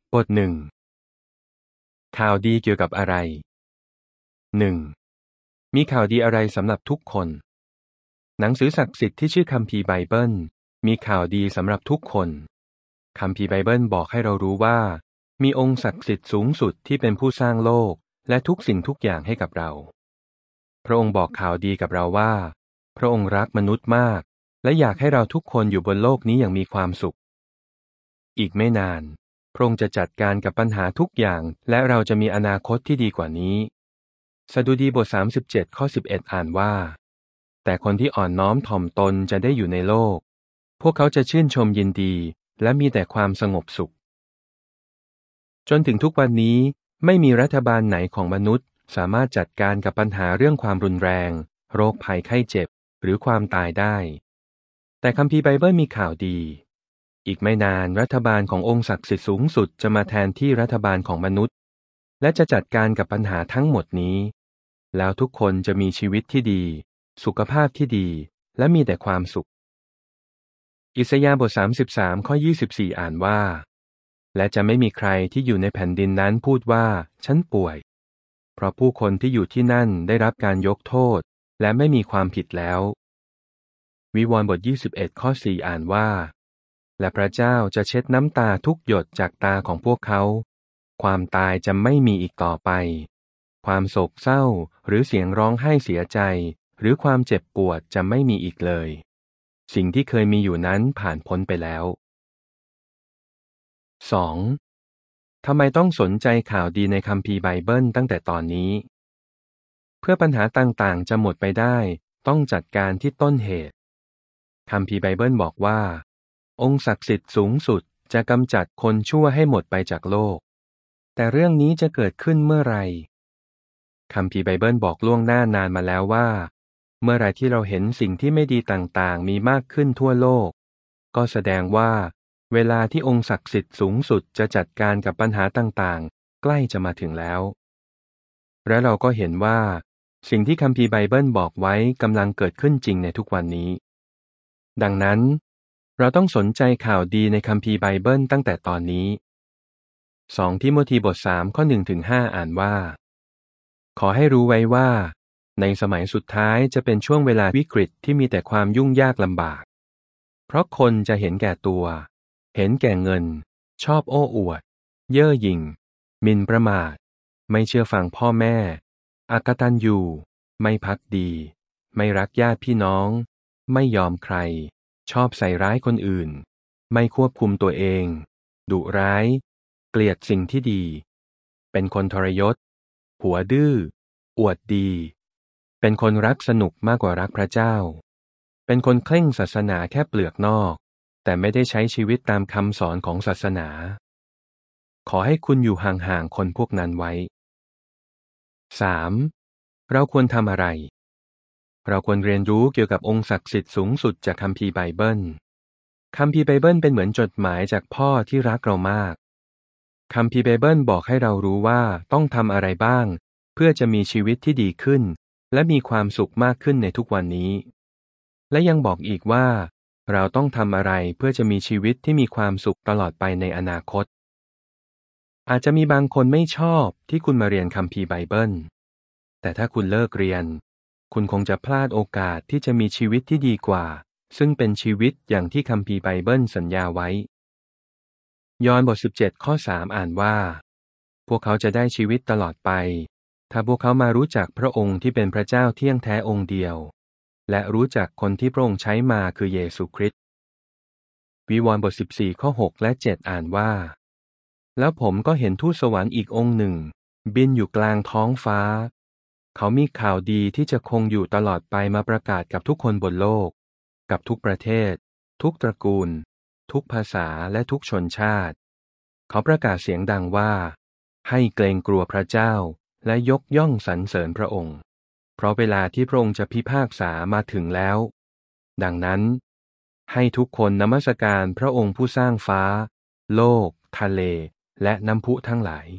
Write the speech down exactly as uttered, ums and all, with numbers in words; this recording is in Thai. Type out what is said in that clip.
บทหนึ่งข่าวดีเกี่ยวกับอะไร หนึ่ง. มีข่าวดีอะไรสำหรับทุกคนหนังสือศักดิ์สิทธิ์ที่ชื่อคัมภีร์ไบเบิลมีข่าวดีสำหรับทุกคนคัมภีร์ไบเบิลบอกให้เรารู้ว่ามีองค์ศักดิ์สิทธิ์สูงสุดที่เป็นผู้สร้างโลกและทุกสิ่งทุกอย่างให้กับเราพระองค์บอกข่าวดีกับเราว่าพระองค์รักมนุษย์มากและอยากให้เราทุกคนอยู่บนโลกนี้อย่างมีความสุขอีกไม่นานพระองค์จะจัดการกับปัญหาทุกอย่างและเราจะมีอนาคตที่ดีกว่านี้สดุดีบทสามสิบเจ็ดข้อสิบเอ็ดอ่านว่าแต่คนที่อ่อนน้อมถ่อมตนจะได้อยู่ในโลกพวกเขาจะชื่นชมยินดีและมีแต่ความสงบสุขจนถึงทุกวันนี้ไม่มีรัฐบาลไหนของมนุษย์สามารถจัดการกับปัญหาเรื่องความรุนแรงโรคภัยไข้เจ็บหรือความตายได้แต่คัมภีร์ไบเบิลมีข่าวดีอีกไม่นานรัฐบาลขององค์ศักดิ์สิทธิ์สูงสุดจะมาแทนที่รัฐบาลของมนุษย์และจะจัดการกับปัญหาทั้งหมดนี้แล้วทุกคนจะมีชีวิตที่ดีสุขภาพที่ดีและมีแต่ความสุขอิสยาห์บทสามสิบสามข้อยี่สิบสี่อ่านว่าและจะไม่มีใครที่อยู่ในแผ่นดินนั้นพูดว่าฉันป่วยเพราะผู้คนที่อยู่ที่นั่นได้รับการยกโทษและไม่มีความผิดแล้ววิวรณ์บทยี่สิบเอ็ดข้อสี่อ่านว่าและพระเจ้าจะเช็ดน้ำตาทุกหยดจากตาของพวกเขาความตายจะไม่มีอีกต่อไปความโศกเศร้าหรือเสียงร้องไห้เสียใจหรือความเจ็บปวดจะไม่มีอีกเลยสิ่งที่เคยมีอยู่นั้นผ่านพ้นไปแล้ว สอง. ทำไมต้องสนใจข่าวดีในคัมภีร์ไบเบิลตั้งแต่ตอนนี้เพื่อปัญหาต่างๆจะหมดไปได้ต้องจัดการที่ต้นเหตุคัมภีร์ไบเบิลบอกว่าองค์ศักดิ์สิทธิ์สูงสุดจะกำจัดคนชั่วให้หมดไปจากโลกแต่เรื่องนี้จะเกิดขึ้นเมื่อไรคัมภีร์ไบเบิลบอกล่วงหน้านานมาแล้วว่าเมื่อไรที่เราเห็นสิ่งที่ไม่ดีต่างๆมีมากขึ้นทั่วโลกก็แสดงว่าเวลาที่องค์ศักดิ์สิทธิ์สูงสุดจะจัดการกับปัญหาต่างๆใกล้จะมาถึงแล้วและเราก็เห็นว่าสิ่งที่คัมภีร์ไบเบิลบอกไว้กำลังเกิดขึ้นจริงในทุกวันนี้ดังนั้นเราต้องสนใจข่าวดีในคัมภีร์ไบเบิลตั้งแต่ตอนนี้สองทิโมธีบทสามข้อหนึ่งถึงห้าอ่านว่าขอให้รู้ไว้ว่าในสมัยสุดท้ายจะเป็นช่วงเวลาวิกฤตที่มีแต่ความยุ่งยากลำบากเพราะคนจะเห็นแก่ตัวเห็นแก่เงินชอบโอ้อวดเย่อหยิ่งหมิ่นประมาทไม่เชื่อฟังพ่อแม่อกตัญญูไม่ภักดีไม่รักญาติพี่น้องไม่ยอมใครชอบใส่ร้ายคนอื่นไม่ควบคุมตัวเองดุร้ายเกลียดสิ่งที่ดีเป็นคนทรยศหัวดื้ออวดดีเป็นคนรักสนุกมากกว่ารักพระเจ้าเป็นคนเคร่งศาสนาแค่เปลือกนอกแต่ไม่ได้ใช้ชีวิตตามคำสอนของศาสนาขอให้คุณอยู่ห่างๆคนพวกนั้นไว้ สาม. เราควรทำอะไรเราควรเรียนรู้เกี่ยวกับองค์ศักดิ์สิทธิ์สูงสุดจากคัมภีร์ไบเบิลคัมภีร์ไบเบิลเป็นเหมือนจดหมายจากพ่อที่รักเรามากคัมภีร์ไบเบิลบอกให้เรารู้ว่าต้องทำอะไรบ้างเพื่อจะมีชีวิตที่ดีขึ้นและมีความสุขมากขึ้นในทุกวันนี้และยังบอกอีกว่าเราต้องทำอะไรเพื่อจะมีชีวิตที่มีความสุขตลอดไปในอนาคตอาจจะมีบางคนไม่ชอบที่คุณมาเรียนคัมภีร์ไบเบิลแต่ถ้าคุณเลิกเรียนคุณคงจะพลาดโอกาสที่จะมีชีวิตที่ดีกว่าซึ่งเป็นชีวิตอย่างที่คัมภีร์ไบเบิลสัญญาไว้ยอห์นบทสิบเจ็ดข้อสามอ่านว่าพวกเขาจะได้ชีวิตตลอดไปถ้าพวกเขามารู้จักพระองค์ที่เป็นพระเจ้าเที่ยงแท้องค์เดียวและรู้จักคนที่พระองค์ใช้มาคือเยซูคริสต์วิวรณ์บทสิบสี่ข้อหกและเจ็ดอ่านว่าแล้วผมก็เห็นทูตสวรรค์อีกองค์หนึ่งบินอยู่กลางท้องฟ้าเขามีข่าวดีที่จะคงอยู่ตลอดไปมาประกาศกับทุกคนบนโลกกับทุกประเทศทุกตระกูลทุกภาษาและทุกชนชาติเขาประกาศเสียงดังว่าให้เกรงกลัวพระเจ้าและยกย่องสรรเสริญพระองค์เพราะเวลาที่พระองค์จะพิพากษามาถึงแล้วดังนั้นให้ทุกคนนมัสการพระองค์ผู้สร้างฟ้าโลกทะเลและน้ำพุทั้งหลาย